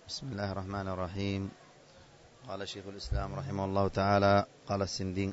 بسم الله الرحمن الرحيم. قال شيخ الإسلام رحمه الله تعالى: قال السندي: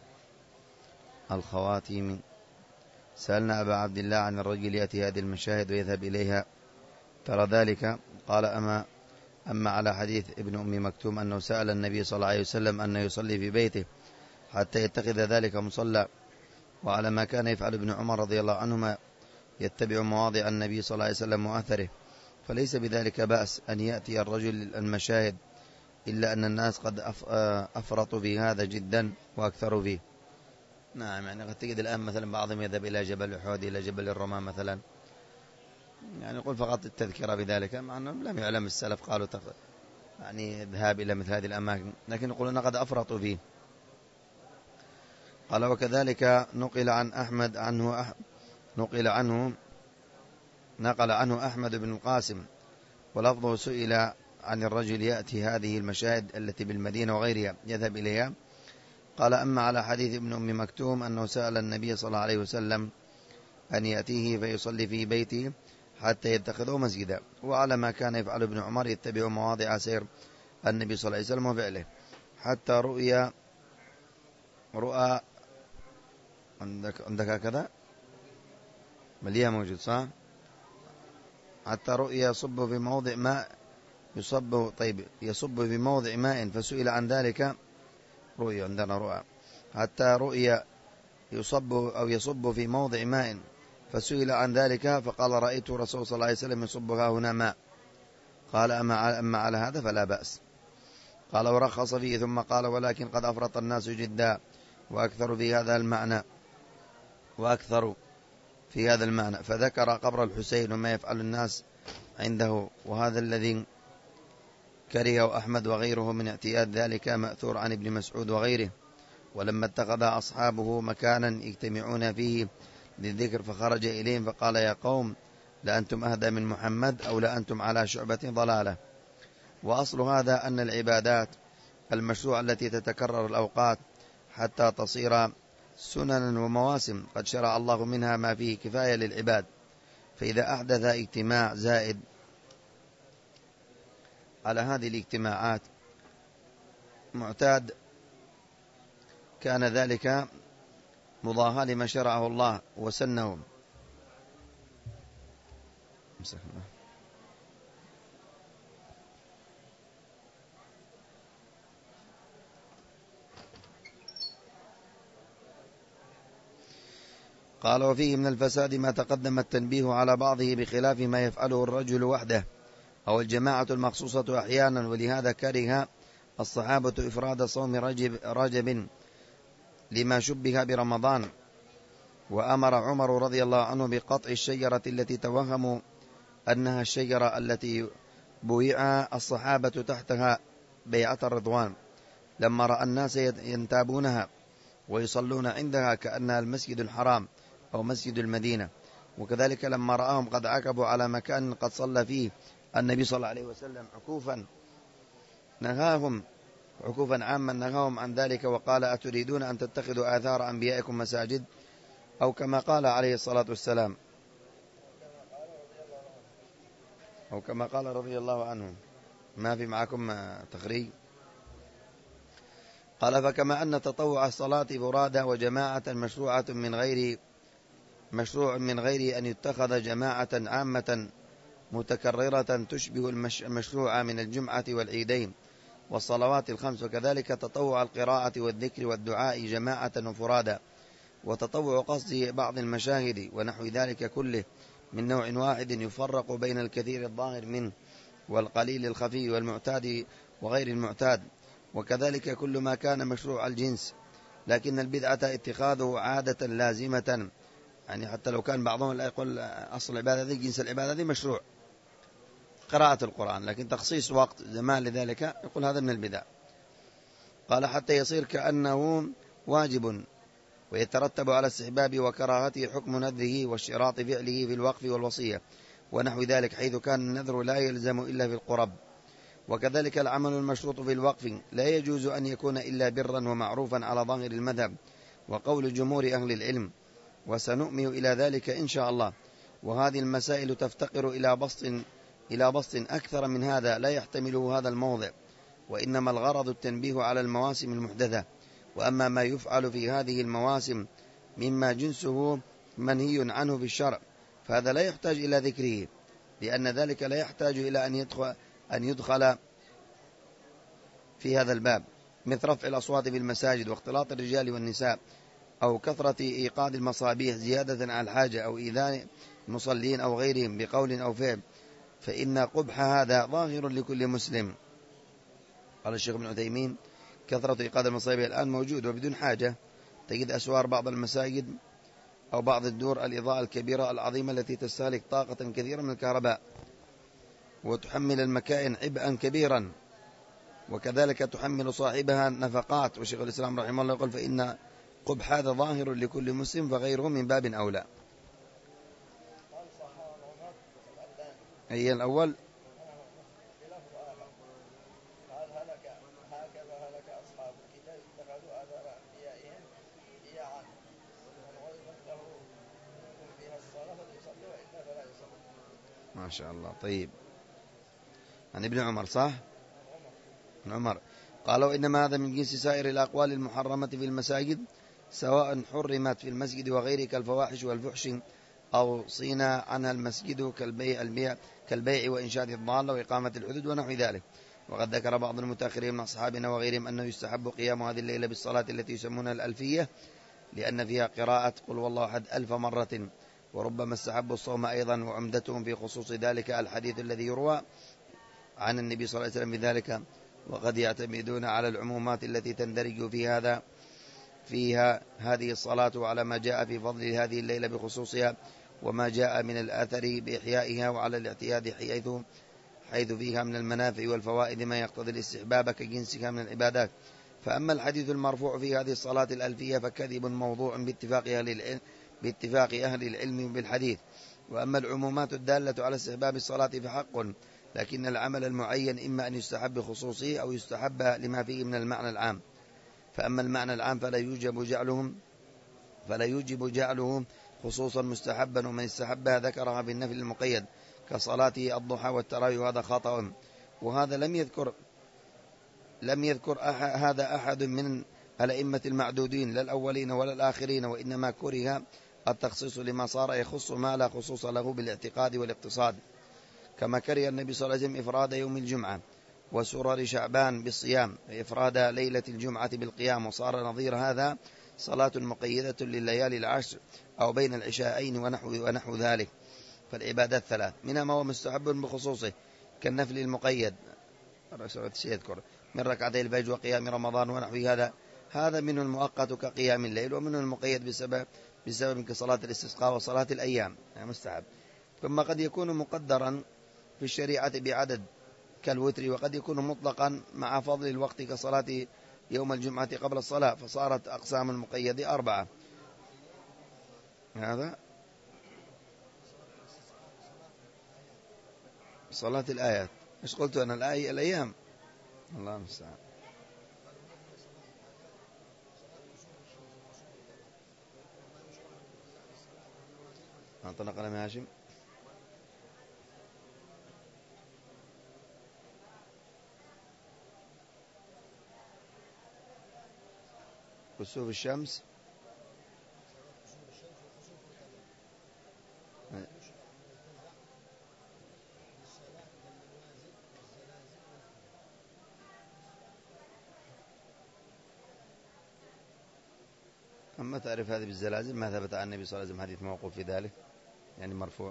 الخواتيم: سألنا أبا عبد الله عن الرجل يأتي هذه المشاهد ويذهب إليها، ترى ذلك؟ قال: أما على حديث ابن أم مكتوم أنه سأل النبي صلى الله عليه وسلم أن يصلي في بيته حتى يتخذ ذلك مصلى، وعلى ما كان يفعل ابن عمر رضي الله عنهما يتبع مواضع النبي صلى الله عليه وسلم وأثره، فليس بذلك بأس أن يأتي الرجل المشاهد، إلا أن الناس قد أفرطوا في هذا جدا وأكثروا فيه. نعم، يعني قد تجد الآن مثلا بعضهم يذهب إلى جبل أحد، إلى جبل الرماة مثلا، يعني يقول فقط التذكرة بذلك، مع أنه لم يعلم السلف قالوا يعني الذهاب إلى مثل هذه الأماكن، لكن يقولون قد أفرطوا فيه. قال: وكذلك نقل عنه أحمد بن القاسم، ولفظه: سئل عن الرجل يأتي هذه المشاهد التي بالمدينة وغيرها يذهب إليها. قال: أما على حديث ابن أم مكتوم أنه سأل النبي صلى الله عليه وسلم أن يأتيه فيصلي في بيته حتى يتخذه مسجدا، وعلى ما كان يفعل ابن عمر يتبع مواضع سير النبي صلى الله عليه وسلم وفعله، حتى رؤى عندك هكذا مليها موجود صح؟ حتى رؤي يصب في موضع ماء يصب في موضع ماء فسئل عن ذلك. رؤي عندنا رؤى. حتى رؤي يصب في موضع ماء فسئل عن ذلك فقال: رأيت رسول صلى الله عليه وسلم يصبها هنا ماء. قال: أما على هذا فلا بأس. قال: ورخص فيه، ثم قال: ولكن قد أفرط الناس جدا وأكثروا في هذا المعنى، فذكر قبر الحسين وما يفعل الناس عنده، وهذا الذي كرهه أحمد وغيره من اعتياد ذلك مأثور عن ابن مسعود وغيره. ولما اتخذ أصحابه مكانا يجتمعون فيه للذكر فخرج إليهم فقال: يا قوم، لأنتم أهدى من محمد أو لأنتم على شعبة ضلالة. وأصل هذا أن العبادات المشروع التي تتكرر الأوقات حتى تصير سننا ومواسم قد شرع الله منها ما فيه كفاية للعباد، فإذا أحدث اجتماع زائد على هذه الاجتماعات معتاد كان ذلك مضاهاة لما شرعه الله وسنه. قال: وفيه من الفساد ما تقدم التنبيه على بعضه بخلاف ما يفعله الرجل وحده أو الجماعة المخصوصة أحيانا، ولهذا كره الصحابة إفراد صوم رجب لما شبه برمضان، وأمر عمر رضي الله عنه بقطع الشجرة التي توهموا أنها الشجرة التي بويع الصحابة تحتها بيعة الرضوان، لما رأى الناس ينتابونها ويصلون عندها كأنها المسجد الحرام أو مسجد المدينة. وكذلك لما رأهم قد عكبوا على مكان قد صلى فيه النبي صلى الله عليه وسلم عكوفا عاما نهاهم عن ذلك، وقال: أتريدون أن تتخذوا آثار أنبيائكم مساجد؟ أو كما قال عليه الصلاة والسلام، أو كما قال رضي الله عنه. ما في معكم تخريج؟ قال: فكما أن تطوع الصلاة فرادى وجماعة مشروع من غير أن يتخذ جماعة عامة متكررة تشبه المشروع من الجمعة والعيدين والصلوات الخمس، وكذلك تطوع القراءة والذكر والدعاء جماعة وفرادا، وتطوع قصد بعض المشاهد ونحو ذلك كله من نوع واحد يفرق بين الكثير الظاهر منه والقليل الخفي والمعتاد وغير المعتاد، وكذلك كل ما كان مشروع الجنس، لكن البدعة اتخاذه عادة لازمة، يعني حتى لو كان بعضهم لا يقول أصل العبادة ذي جنس العبادة ذي مشروع قراءة القرآن، لكن تخصيص وقت زمان لذلك يقول هذا من البدع. قال: حتى يصير كأنه واجب ويترتب على استحباب وكراهته حكم نذره واشتراط فعله في الوقف والوصية ونحو ذلك، حيث كان النذر لا يلزم إلا في القرب. وكذلك العمل المشروط في الوقف لا يجوز أن يكون إلا برا ومعروفا على ظاهر المذهب وقول جمهور أهل العلم، وسنؤمن إلى ذلك إن شاء الله. وهذه المسائل تفتقر إلى بسط إلى بسط أكثر من هذا لا يحتمله هذا الموضع، وإنما الغرض التنبيه على المواسم المحدثة. وأما ما يفعل في هذه المواسم مما جنسه منهي عنه في الشرع فهذا لا يحتاج إلى ذكره، لأن ذلك لا يحتاج إلى أن يدخل في هذا الباب، مثل رفع الأصوات في المساجد واختلاط الرجال والنساء، أو كثرة إيقاد المصابيح زيادة على الحاجة، أو إيذاء المصلين أو غيرهم بقول أو فعل، فإن قبح هذا ظاهر لكل مسلم. قال الشيخ ابن عثيمين: كثرة إيقاد المصابيح الآن موجود وبدون حاجة. تجد أسوار بعض المساجد أو بعض الدور الإضاءة الكبيرة العظيمة التي تستهلك طاقة كثيرة من الكهرباء وتحمل المكائن عبئا كبيرا، وكذلك تحمل صاحبها نفقات. وشيخ الإسلام رحمه الله يقول: فإن قبح هذا ظاهر لكل مسلم فغيره من باب أولى. أي الأول؟ ما شاء الله. طيب، عن ابن عمر، صح؟ ابن عمر قال: وإنما هذا من جنس سائر الأقوال المحرمة في المساجد، سواء حرمت في المسجد وغيره كالفواحش والفحش، أو صينا عنها المسجد كالبيع وإنشاد الضالة وإقامة الحدود ونحو ذلك. وقد ذكر بعض المتأخرين من أصحابنا وغيرهم أنه يستحب قيام هذه الليلة بالصلاة التي يسمونها الألفية، لأن فيها قراءة قل والله أحد 1000 مرة. وربما استحبوا الصوم أيضا، وعمدتهم في خصوص ذلك الحديث الذي يروى عن النبي صلى الله عليه وسلم بذلك. وقد يعتمدون على العمومات التي تندرج فيها هذه الصلاة، وعلى ما جاء في فضل هذه الليلة بخصوصها، وما جاء من الأثر بإحيائها، وعلى الاعتياد حيث فيها من المنافع والفوائد ما يقتضي الاستحباب كجنسها من العبادات. فأما الحديث المرفوع في هذه الصلاة الألفية فكذب موضوع باتفاق أهل العلم بالحديث. وأما العمومات الدالة على استحباب الصلاة فحق، لكن العمل المعين إما أن يستحب بخصوصه أو يستحب لما فيه من المعنى العام. فأما المعنى العام فلا يوجب جعله خصوصا مستحبا، ومن استحبها ذكرها بالنفل المقيد كصلاة الضحى والتراويح، وهذا خطأ. وهذا لم يذكر هذا أحد من الأئمة المعدودين، لا الأولين ولا الآخرين، وإنما كره التخصيص لما صار يخص ما لا خصوص له بالاعتقاد والاقتصاد، كما كره النبي صلى الله عليه وسلم إفراد يوم الجمعة وسرر شعبان بالصيام، وإفراد ليلة الجمعة بالقيام، وصار نظير هذا صلاة مقيدة لليالي العشر أو بين العشاءين ونحو ذلك. فالعبادات ثلاث، منها ما هو مستحب بخصوصه كالنفل المقيد يذكر من ركعتي الفجر وقيام رمضان ونحو هذا منه المؤقت كقيام الليل، ومنه المقيد بسبب كصلاة الاستسقاء وصلاة الأيام، يعني مستحب. ثم قد يكون مقدرا في الشريعة بعدد كالوتر، وقد يكون مطلقا مع فضل الوقت كصلاة يوم الجمعة قبل الصلاة، فصارت أقسام المقيد 4. هذا صلاة الآيات. ايش قلت أنا؟ الأيام، الله المستعان. أعطنا قلم هاشم. كسوف الشمس، أما تعرف هذه بالزلازل ما ثبت عن النبي صلى الله عليه وسلم حديث موقوف في ذلك، يعني مرفوع.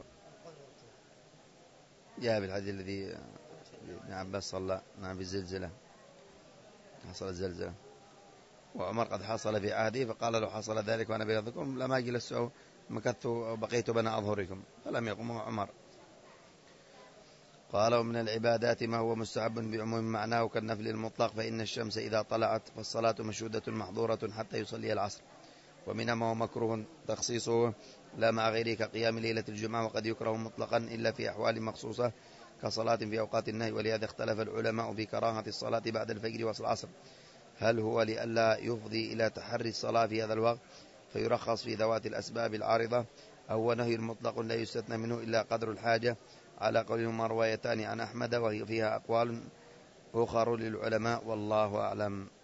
جاء بالحديث الذي ابن عباس صلى في الزلزلة، حصلت زلزلة، وعمر قد حصل في عهده، فقال له حصل ذلك وأنا بيضكم لما جلست مكثت وبقيت بين أظهركم، فلم يقم عمر. قال: ومن العبادات ما هو مستحب بعموم معناه كالنفل المطلق، فإن الشمس إذا طلعت فالصلاة مشهودة محظورة حتى يصلي العصر. ومنها ما هو مكروه تخصيصه لا مع غيره كقيام ليلة الجمعة، وقد يكره مطلقا إلا في أحوال مخصوصة كصلاة في أوقات النهي. ولهذا اختلف العلماء في كراهة الصلاة بعد الفجر والعصر، هل هو لئلا يفضي إلى تحري الصلاة في هذا الوقت فيرخص في ذوات الأسباب العارضة، أو نهي مطلق لا يستثنى منه إلا قدر الحاجة، على قولهما روايتان عن أحمد، وهي فيها أقوال أخر للعلماء، والله أعلم.